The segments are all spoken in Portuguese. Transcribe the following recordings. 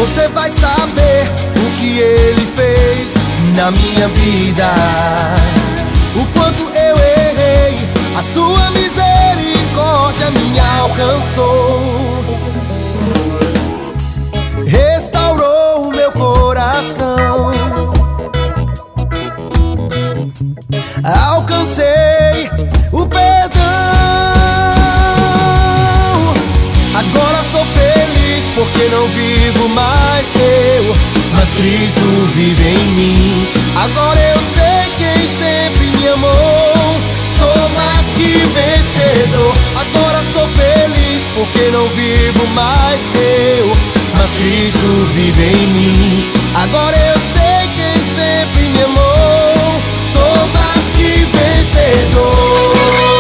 Você vai saber o que Ele fez na minha vida, o quanto eu errei, a sua misericórdia me alcançou. Restaurou o meu coração, alcancei o perdão. Agora sou feliz porque não vivo mais eu, mas Cristo vive em mim. Agora eu sei quem sempre me amou, sou mais que vencedor. Agora sou feliz porque não vivo mais eu, mas Cristo vive em mim. Agora eu sei quem sempre me amou, sou mais que vencedor.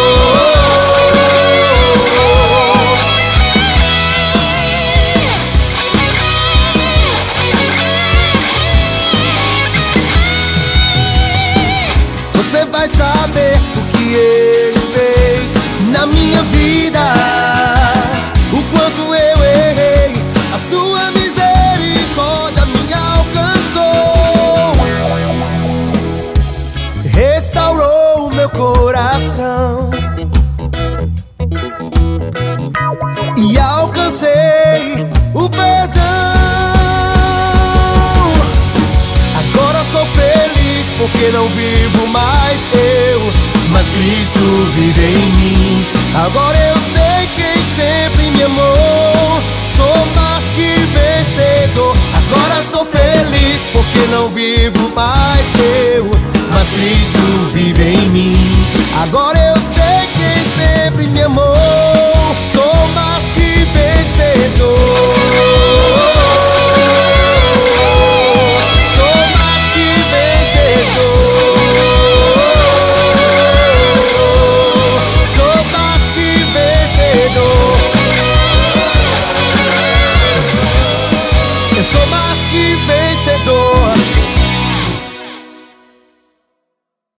Você vai saber o que Ele fez na minha vida, o quanto eu errei, a sua misericórdia me alcançou. Restaurou o meu coração e alcancei o perdão. Agora sou feliz porque não vivo mais eu, mas Cristo vive em mim. Agora eu sei quem sempre me amou, sou mais que vencedor. Agora sou feliz porque não vivo mais eu, mas Cristo vive em mim. Agora